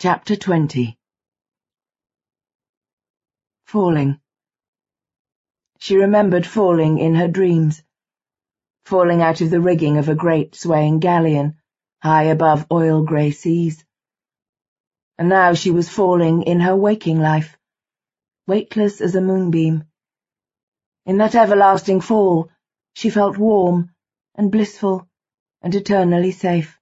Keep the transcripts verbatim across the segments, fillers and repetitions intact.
Chapter twenty. Falling. She remembered falling in her dreams, falling out of the rigging of a great swaying galleon, high above oil-grey seas. And now she was falling in her waking life, weightless as a moonbeam. In that everlasting fall, she felt warm and blissful and eternally safe.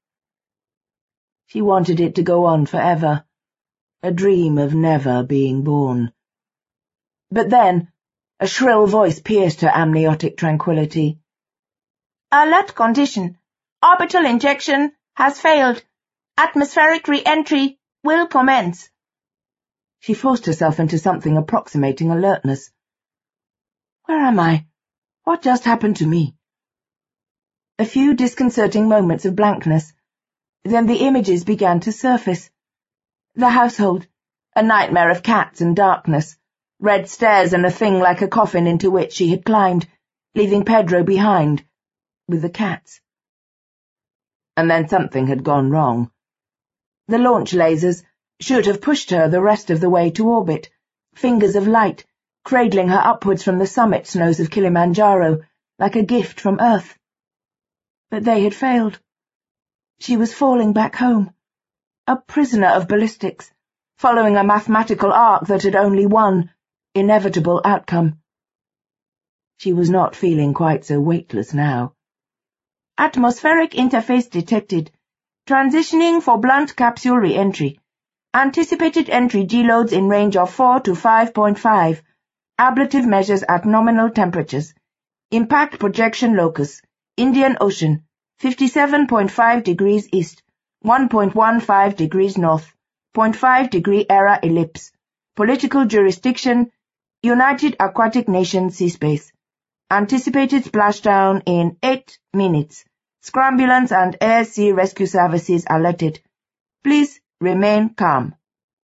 She wanted it to go on forever, a dream of never being born. But then, a shrill voice pierced her amniotic tranquility. "Alert condition. Orbital injection has failed. Atmospheric re-entry will commence." She forced herself into something approximating alertness. Where am I? What just happened to me? A few disconcerting moments of blankness. Then the images began to surface. The household, a nightmare of cats and darkness, red stairs and a thing like a coffin into which she had climbed, leaving Pedro behind, with the cats. And then something had gone wrong. The launch lasers should have pushed her the rest of the way to orbit, fingers of light, cradling her upwards from the summit snows of Kilimanjaro, like a gift from Earth. But they had failed. She was falling back home, a prisoner of ballistics, following a mathematical arc that had only one inevitable outcome. She was not feeling quite so weightless now. Atmospheric interface detected. Transitioning for blunt capsule re-entry. Anticipated entry G-loads in range of four to five point five. Ablative measures at nominal temperatures. Impact projection locus. Indian Ocean. fifty-seven point five degrees east. one point one five degrees north. zero point five degree era ellipse. Political jurisdiction. United Aquatic Nations Seaspace. Anticipated splashdown in eight minutes. Scrambulance and air sea rescue services alerted. Please remain calm.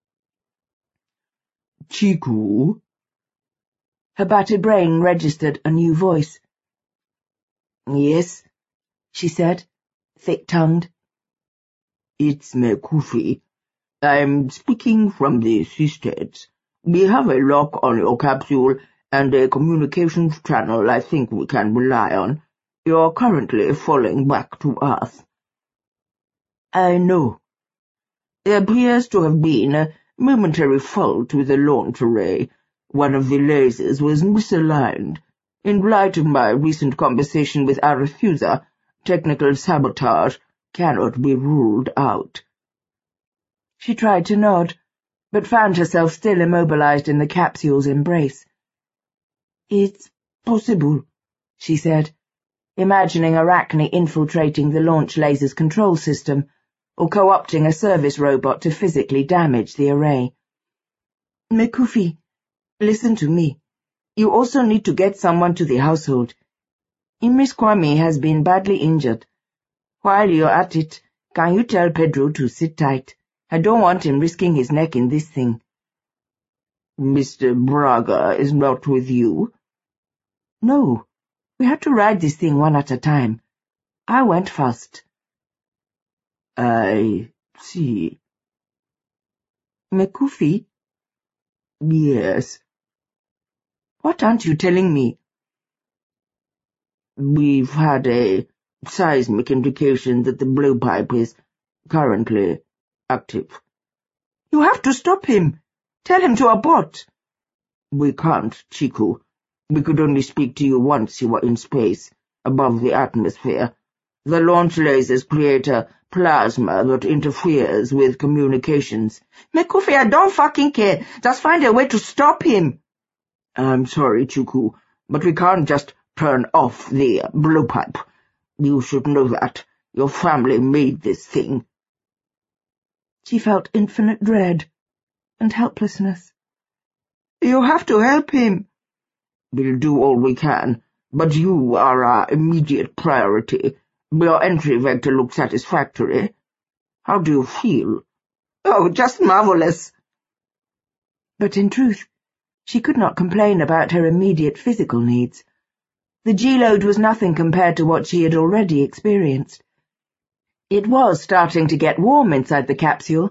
Chiku? Her battered brain registered a new voice. Yes, she said, thick-tongued. It's Mekufi. I'm speaking from the seasteads. We have a lock on your capsule and a communications channel I think we can rely on. You're currently falling back to Earth. I know. There appears to have been a momentary fault with the launch array. One of the lasers was misaligned. In light of my recent conversation with Arethusa, technical sabotage cannot be ruled out. She tried to nod, but found herself still immobilized in the capsule's embrace. "It's possible," she said, imagining Arachne infiltrating the launch laser's control system, or co-opting a service robot to physically damage the array. "Mekufi, listen to me. You also need to get someone to the household. Miss Kwame has been badly injured. While you're at it, can you tell Pedro to sit tight? I don't want him risking his neck in this thing." "Mister Braga is not with you?" "No. We had to ride this thing one at a time. I went first." "I see." "Mekufi?" "Yes." "What aren't you telling me?" "We've had a seismic indication that the blowpipe is currently active." "You have to stop him. Tell him to abort." "We can't, Chiku. We could only speak to you once you were in space, above the atmosphere. The launch lasers create a plasma that interferes with communications." "Mekufi, I don't fucking care. Just find a way to stop him." "I'm sorry, Chiku, but we can't just turn off the blowpipe. You should know that. Your family made this thing." She felt infinite dread and helplessness. "You have to help him." "We'll do all we can, but you are our immediate priority. Your entry vector looks satisfactory. How do you feel?" "Oh, just marvelous." But in truth, she could not complain about her immediate physical needs. The G-load was nothing compared to what she had already experienced. It was starting to get warm inside the capsule,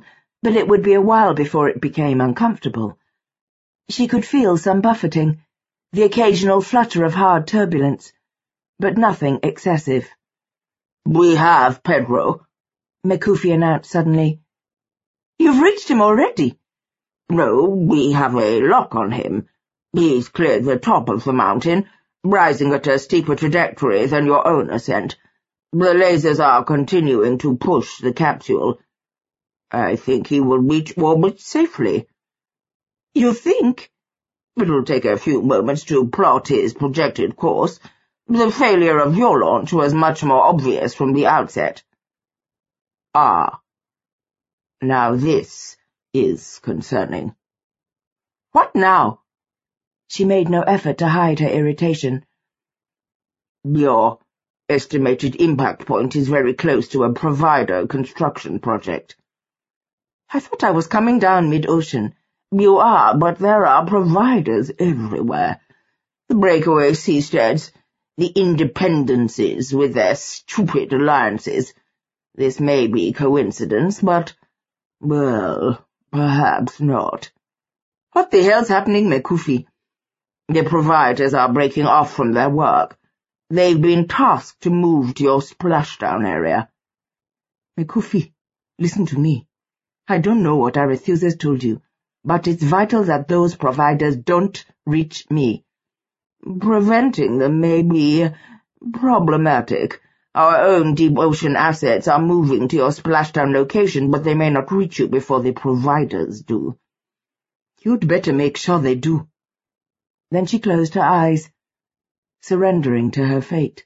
but it would be a while before it became uncomfortable. She could feel some buffeting, the occasional flutter of hard turbulence, but nothing excessive. "We have Pedro," Mekufi announced suddenly. "You've reached him already?" "No, we have a lock on him. He's cleared the top of the mountain, rising at a steeper trajectory than your own ascent. The lasers are continuing to push the capsule. I think he will reach orbit safely." "You think?" "It'll take a few moments to plot his projected course. The failure of your launch was much more obvious from the outset." "Ah. Now this is concerning." "What now?" She made no effort to hide her irritation. "Your estimated impact point is very close to a provider construction project." "I thought I was coming down mid-ocean." "You are, but there are providers everywhere. The breakaway seasteads, the Independences with their stupid alliances. This may be coincidence, but, well, perhaps not." "What the hell's happening, Mekufi?" "The providers are breaking off from their work. They've been tasked to move to your splashdown area." "Mekufi, listen to me. I don't know what Arethusa's told you, but it's vital that those providers don't reach me." "Preventing them may be problematic. Our own deep-ocean assets are moving to your splashdown location, but they may not reach you before the providers do." "You'd better make sure they do." Then she closed her eyes, surrendering to her fate.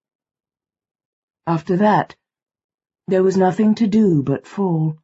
After that, there was nothing to do but fall.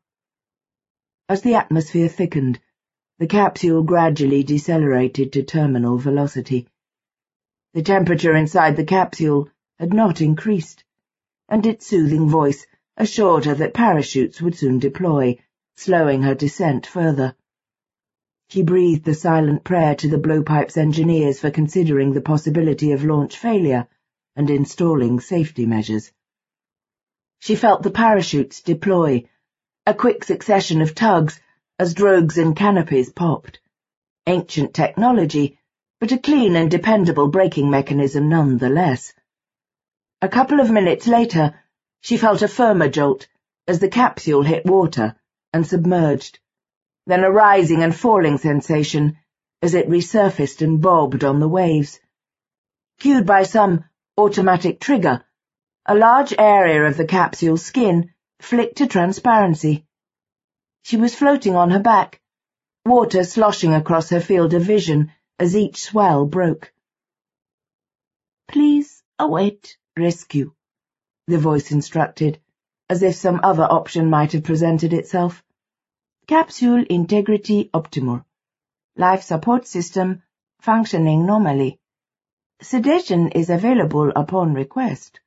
As the atmosphere thickened, the capsule gradually decelerated to terminal velocity. The temperature inside the capsule had not increased, and its soothing voice assured her that parachutes would soon deploy, slowing her descent further. She breathed a silent prayer to the blowpipe's engineers for considering the possibility of launch failure and installing safety measures. She felt the parachutes deploy, a quick succession of tugs as drogues and canopies popped. Ancient technology, but a clean and dependable braking mechanism nonetheless. A couple of minutes later, she felt a firmer jolt as the capsule hit water and submerged, then a rising and falling sensation as it resurfaced and bobbed on the waves. Cued by some automatic trigger, a large area of the capsule's skin flicked to transparency. She was floating on her back, water sloshing across her field of vision as each swell broke. "Please await rescue," the voice instructed, as if some other option might have presented itself. "Capsule integrity optimal. Life support system functioning normally. Sedation is available upon request."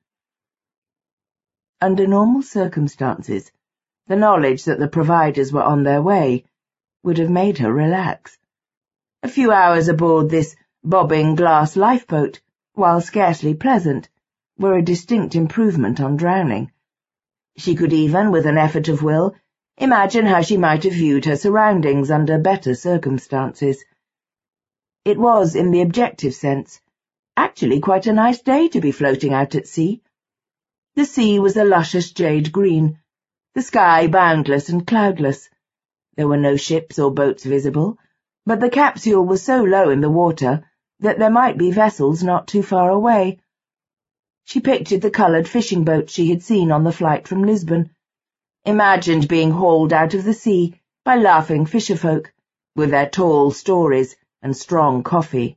Under normal circumstances, the knowledge that the providers were on their way would have made her relax. A few hours aboard this bobbing glass lifeboat, while scarcely pleasant, were a distinct improvement on drowning. She could even, with an effort of will, imagine how she might have viewed her surroundings under better circumstances. It was, in the objective sense, actually quite a nice day to be floating out at sea. The sea was a luscious jade green, the sky boundless and cloudless. There were no ships or boats visible, but the capsule was so low in the water that there might be vessels not too far away. She pictured the coloured fishing boats she had seen on the flight from Lisbon, imagined being hauled out of the sea by laughing fisherfolk, with their tall stories and strong coffee.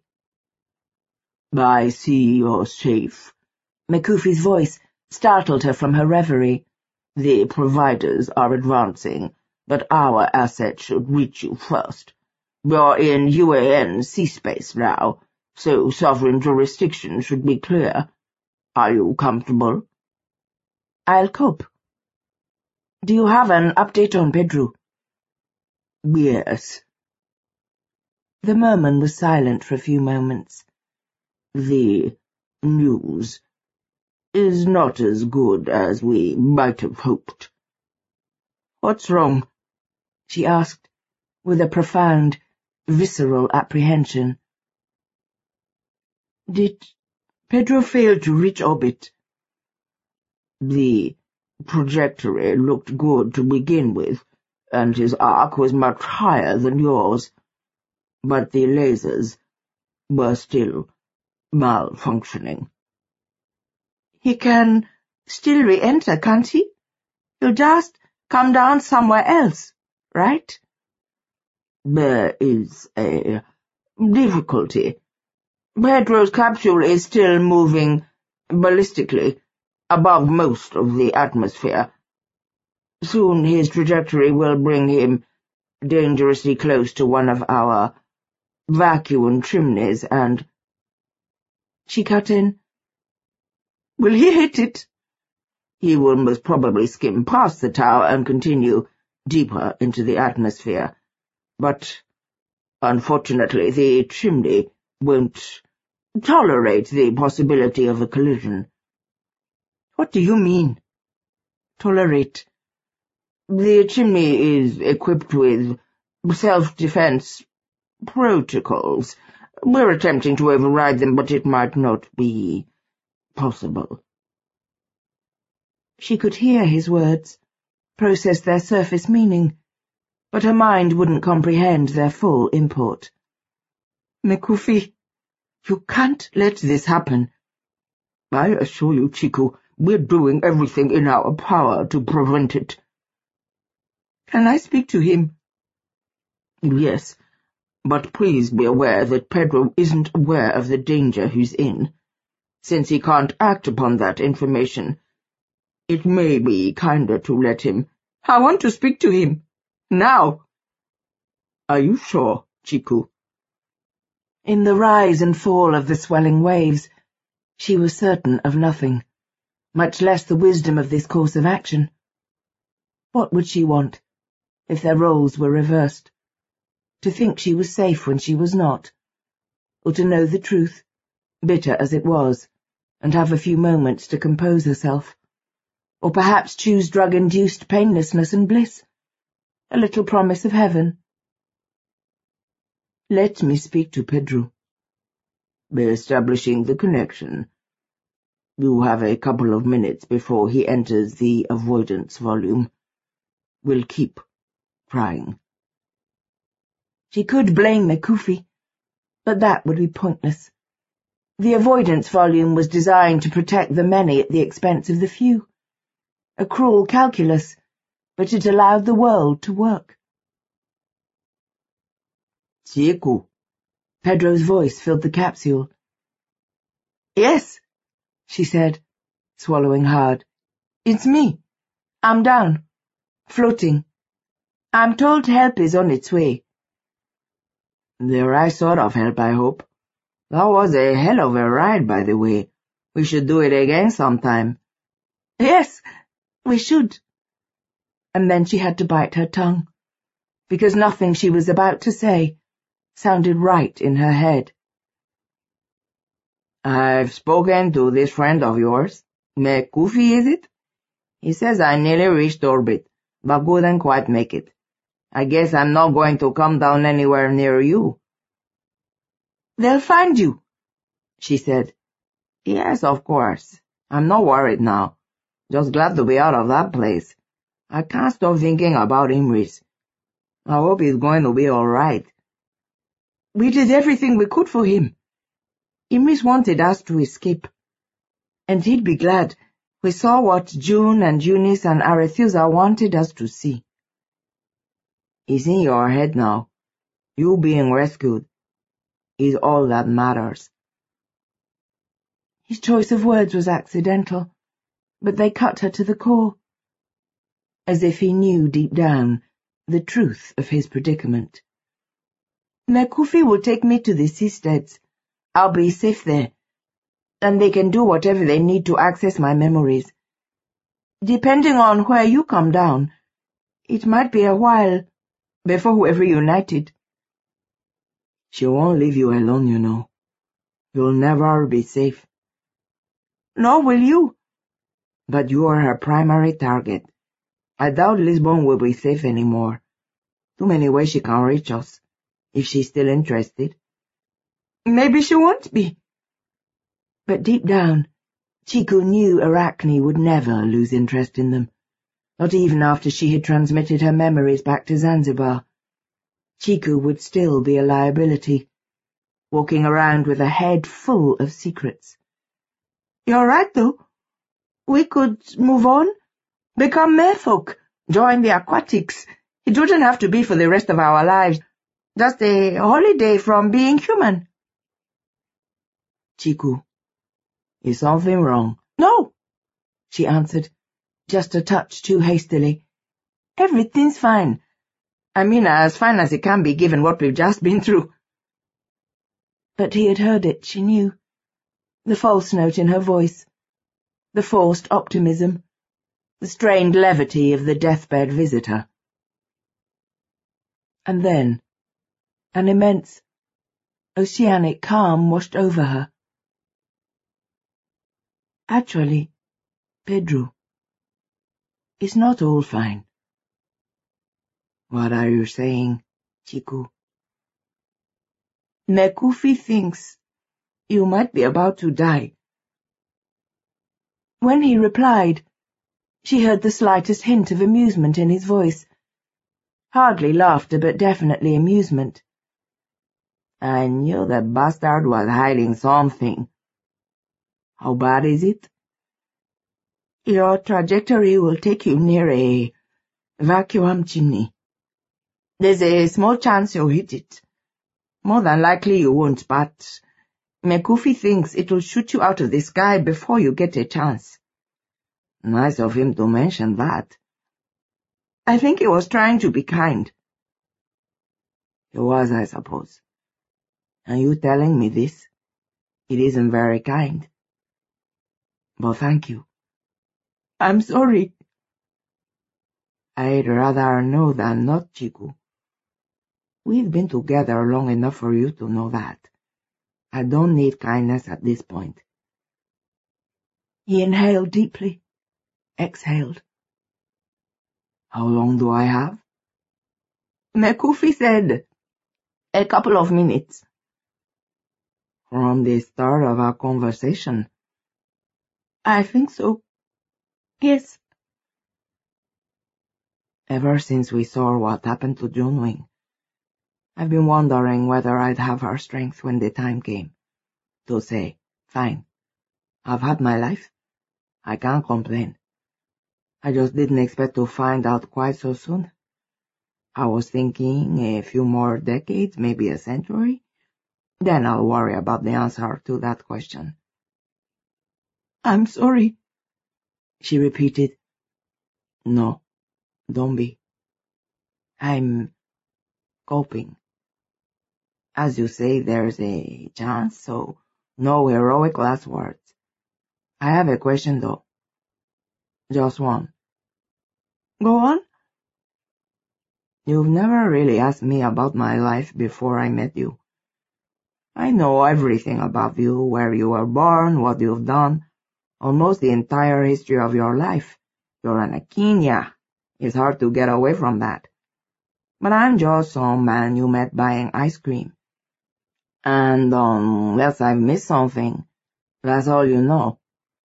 "I see you're safe." Mekufi's voice startled her from her reverie. "The providers are advancing, but our asset should reach you first. You're in U A N sea space now, so sovereign jurisdiction should be clear. Are you comfortable?" "I'll cope. Do you have an update on Pedro?" "Yes." The merman was silent for a few moments. "The news is not as good as we might have hoped." "What's wrong?" she asked, with a profound, visceral apprehension. Did Pedro fail to reach orbit? The trajectory looked good to begin with, and his arc was much higher than yours, but the lasers were still malfunctioning. He can still re-enter, can't he? He'll just come down somewhere else, right? There is a difficulty. Pedro's capsule is still moving ballistically above most of the atmosphere. Soon his trajectory will bring him dangerously close to one of our vacuum chimneys, and— She cut in. Will he hit it? He will most probably skim past the tower and continue deeper into the atmosphere. But, unfortunately, the chimney won't tolerate the possibility of a collision. What do you mean, tolerate? The chimney is equipped with self-defense protocols. We're attempting to override them, but it might not be possible. She could hear his words, process their surface meaning, but her mind wouldn't comprehend their full import. Mekufi, you can't let this happen. I assure you, Chiku, we're doing everything in our power to prevent it. Can I speak to him? Yes, but please be aware that Pedro isn't aware of the danger he's in. Since he can't act upon that information, it may be kinder to let him. I want to speak to him. Now. Are you sure, Chiku? In the rise and fall of the swelling waves, she was certain of nothing, much less the wisdom of this course of action. What would she want, if their roles were reversed? To think she was safe when she was not, or to know the truth, bitter as it was, and have a few moments to compose herself, or perhaps choose drug-induced painlessness and bliss, a little promise of heaven. Let me speak to Pedro. We're establishing the connection. You have a couple of minutes before he enters the avoidance volume. We'll keep trying. She could blame Mekufi, but that would be pointless. The avoidance volume was designed to protect the many at the expense of the few. A cruel calculus, but it allowed the world to work. Chiku. Pedro's voice filled the capsule. Yes, she said, swallowing hard. It's me. I'm down, floating. I'm told help is on its way. The right sort of help, I hope. That was a hell of a ride, by the way. We should do it again sometime. Yes, we should. And then she had to bite her tongue, because nothing she was about to say sounded right in her head. I've spoken to this friend of yours. Mekufi, is it? He says I nearly reached orbit, but couldn't quite make it. I guess I'm not going to come down anywhere near you. They'll find you, she said. Yes, of course. I'm not worried now. Just glad to be out of that place. I can't stop thinking about Imris. I hope he's going to be all right. We did everything we could for him. Imris wanted us to escape. And he'd be glad we saw what June and Eunice and Arethusa wanted us to see. He's in your head now. You being rescued is all that matters. His choice of words was accidental, but they cut her to the core, as if he knew deep down the truth of his predicament. Mekufi will take me to the seasteads. I'll be safe there, and they can do whatever they need to access my memories. Depending on where you come down, it might be a while before we're reunited. She won't leave you alone, you know. You'll never be safe. Nor will you. But you are her primary target. I doubt Lisbon will be safe anymore. Too many ways she can reach us, if she's still interested. Maybe she won't be. But deep down, Chiku knew Arachne would never lose interest in them, not even after she had transmitted her memories back to Zanzibar. Chiku would still be a liability, walking around with a head full of secrets. You're right, though. We could move on, become merfolk, join the aquatics. It wouldn't have to be for the rest of our lives, just a holiday from being human. Chiku, is something wrong? No, she answered, just a touch too hastily. Everything's fine. I mean, as fine as it can be given what we've just been through. But he had heard it, she knew. The false note in her voice, the forced optimism, the strained levity of the deathbed visitor. And then, an immense, oceanic calm washed over her. Actually, Pedro, it's not all fine. What are you saying, Chiku? Mekufi thinks you might be about to die. When he replied, she heard the slightest hint of amusement in his voice. Hardly laughter, but definitely amusement. I knew that bastard was hiding something. How bad is it? Your trajectory will take you near a vacuum chimney. There's a small chance you'll hit it. More than likely you won't, but Mekufi thinks it'll shoot you out of the sky before you get a chance. Nice of him to mention that. I think he was trying to be kind. He was, I suppose. And you telling me this? It isn't very kind. But thank you. I'm sorry. I'd rather know than not, Chiku. We've been together long enough for you to know that. I don't need kindness at this point. He inhaled deeply, exhaled. How long do I have? Mekufi said, a couple of minutes. From the start of our conversation? I think so. Yes. Ever since we saw what happened to Junwing, I've been wondering whether I'd have her strength when the time came to say, fine, I've had my life. I can't complain. I just didn't expect to find out quite so soon. I was thinking a few more decades, maybe a century. Then I'll worry about the answer to that question. I'm sorry, she repeated. No, don't be. I'm coping. As you say, there's a chance, so no heroic last words. I have a question, though. Just one. Go on. You've never really asked me about my life before I met you. I know everything about you, where you were born, what you've done, almost the entire history of your life. You're an Akinya. It's hard to get away from that. But I'm just some man you met buying ice cream. And unless I've missed something, that's all you know.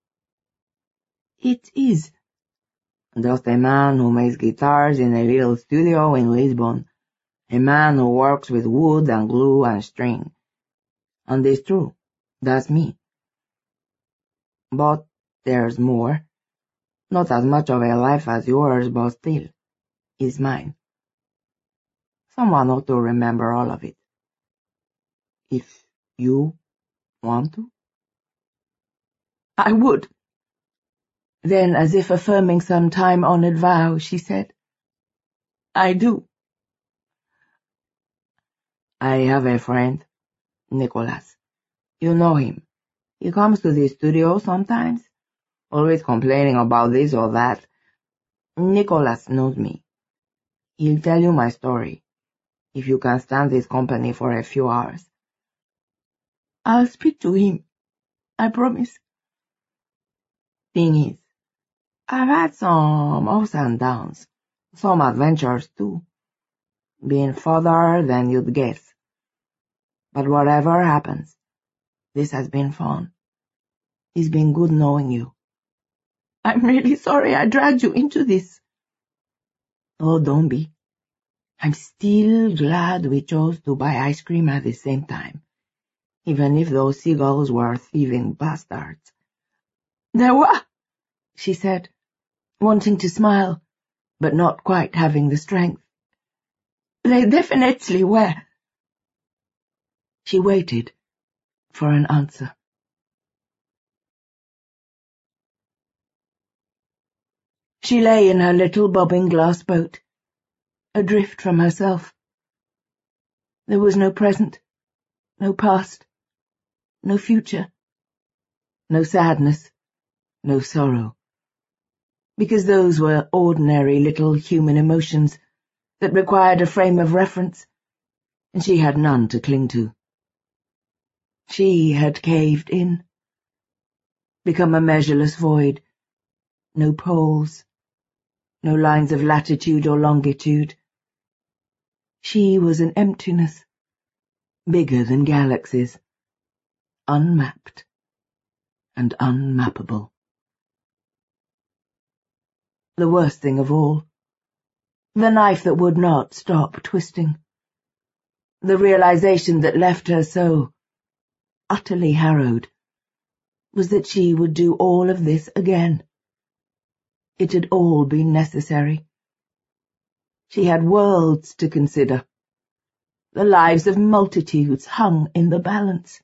It is. Just a man who makes guitars in a little studio in Lisbon. A man who works with wood and glue and string. And it's true, that's me. But there's more. Not as much of a life as yours, but still, it's mine. Someone ought to remember all of it. If you want to? I would. Then, as if affirming some time-honored vow, she said, I do. I have a friend, Nicholas. You know him. He comes to the studio sometimes, always complaining about this or that. Nicholas knows me. He'll tell you my story, if you can stand his company for a few hours. I'll speak to him, I promise. Thing is, I've had some ups and downs, some adventures too. Been farther than you'd guess. But whatever happens, this has been fun. It's been good knowing you. I'm really sorry I dragged you into this. Oh, don't be. I'm still glad we chose to buy ice cream at the same time, even if those seagulls were thieving bastards. There were, she said, wanting to smile, but not quite having the strength. They definitely were. She waited for an answer. She lay in her little bobbing glass boat, adrift from herself. There was no present, no past, no future, no sadness, no sorrow, because those were ordinary little human emotions that required a frame of reference, and she had none to cling to. She had caved in, become a measureless void, no poles, no lines of latitude or longitude. She was an emptiness, bigger than galaxies, unmapped and unmappable. The worst thing of all, the knife that would not stop twisting, the realization that left her so utterly harrowed, was that she would do all of this again. It had all been necessary. She had worlds to consider. The lives of multitudes hung in the balance.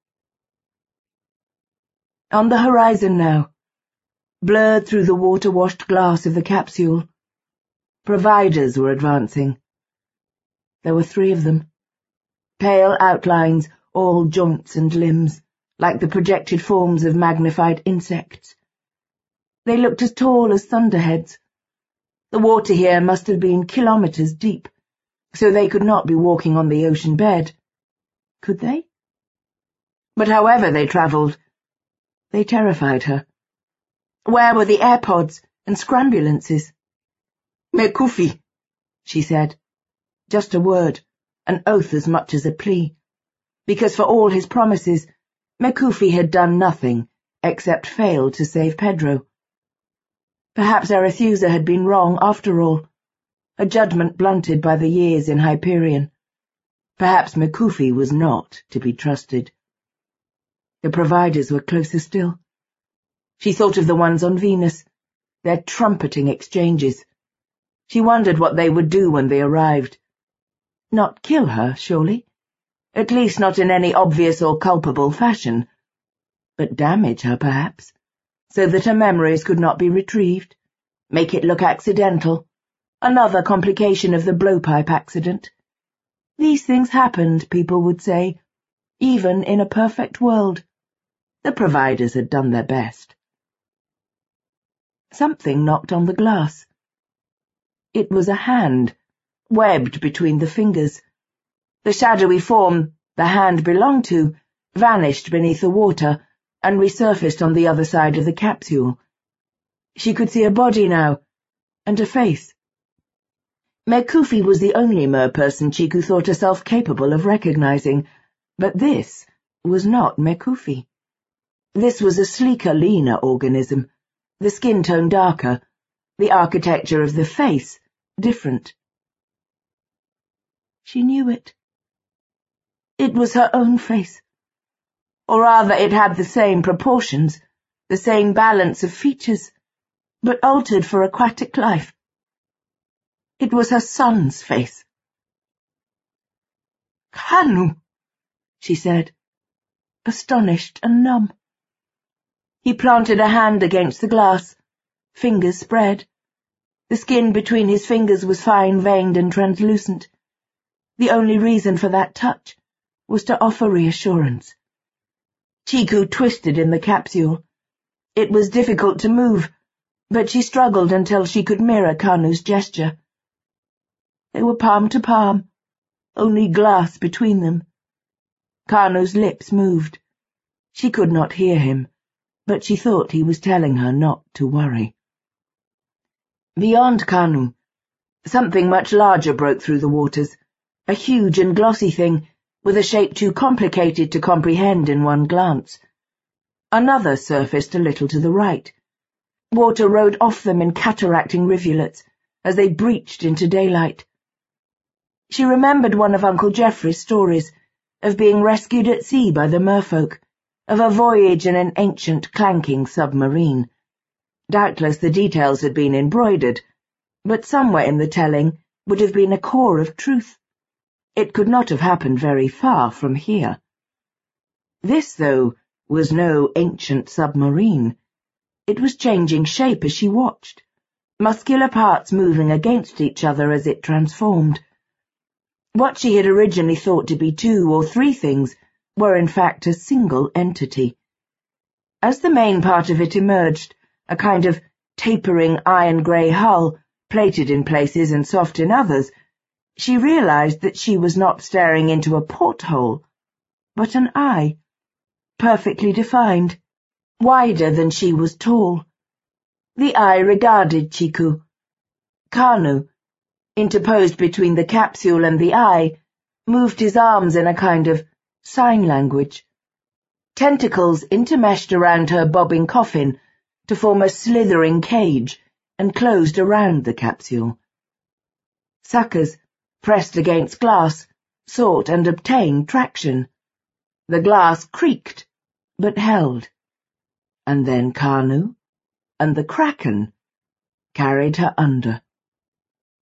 On the horizon now, blurred through the water-washed glass of the capsule, providers were advancing. There were three of them, pale outlines, all joints and limbs, like the projected forms of magnified insects. They looked as tall as thunderheads. The water here must have been kilometres deep, so they could not be walking on the ocean bed. Could they? But however they travelled, they terrified her. Where were the AirPods and scrambulances? Mekufi, she said. Just a word, an oath as much as a plea, because for all his promises, Mekufi had done nothing except fail to save Pedro. Perhaps Arethusa had been wrong after all, a judgment blunted by the years in Hyperion. Perhaps Mekufi was not to be trusted. The providers were closer still. She thought of the ones on Venus, their trumpeting exchanges. She wondered what they would do when they arrived. Not kill her, surely. At least not in any obvious or culpable fashion. But damage her, perhaps, so that her memories could not be retrieved. Make it look accidental. Another complication of the blowpipe accident. These things happened, people would say, even in a perfect world. The providers had done their best. Something knocked on the glass. It was a hand, webbed between the fingers. The shadowy form the hand belonged to vanished beneath the water and resurfaced on the other side of the capsule. She could see a body now, and a face. Mekufi was the only mer-person Chiku thought herself capable of recognizing, but this was not Mekufi. This was a sleeker, leaner organism, the skin tone darker, the architecture of the face different. She knew it. It was her own face. Or rather, it had the same proportions, the same balance of features, but altered for aquatic life. It was her son's face. Kanu, she said, astonished and numb. He planted a hand against the glass, fingers spread. The skin between his fingers was fine-veined and translucent. The only reason for that touch was to offer reassurance. Chiku twisted in the capsule. It was difficult to move, but she struggled until she could mirror Kanu's gesture. They were palm to palm, only glass between them. Kanu's lips moved. She could not hear him, but she thought he was telling her not to worry. Beyond Kanu, Something much larger broke through the waters, a huge and glossy thing, with a shape too complicated to comprehend in one glance. Another surfaced a little to the right. Water rode off them in cataracting rivulets as they breached into daylight. She remembered one of Uncle Geoffrey's stories, of being rescued at sea by the merfolk, of a voyage in an ancient, clanking submarine. Doubtless the details had been embroidered, but somewhere in the telling would have been a core of truth. It could not have happened very far from here. This, though, was no ancient submarine. It was changing shape as she watched, muscular parts moving against each other as it transformed. What she had originally thought to be two or three things were in fact a single entity. As the main part of it emerged, a kind of tapering iron-grey hull, plated in places and soft in others, she realized that she was not staring into a porthole, but an eye, perfectly defined, wider than she was tall. The eye regarded Chiku. Kanu, interposed between the capsule and the eye, moved his arms in a kind of sign language. Tentacles intermeshed around her bobbing coffin to form a slithering cage and closed around the capsule. Suckers, pressed against glass, sought and obtained traction. The glass creaked, but held. And then Kanu and the Kraken carried her under.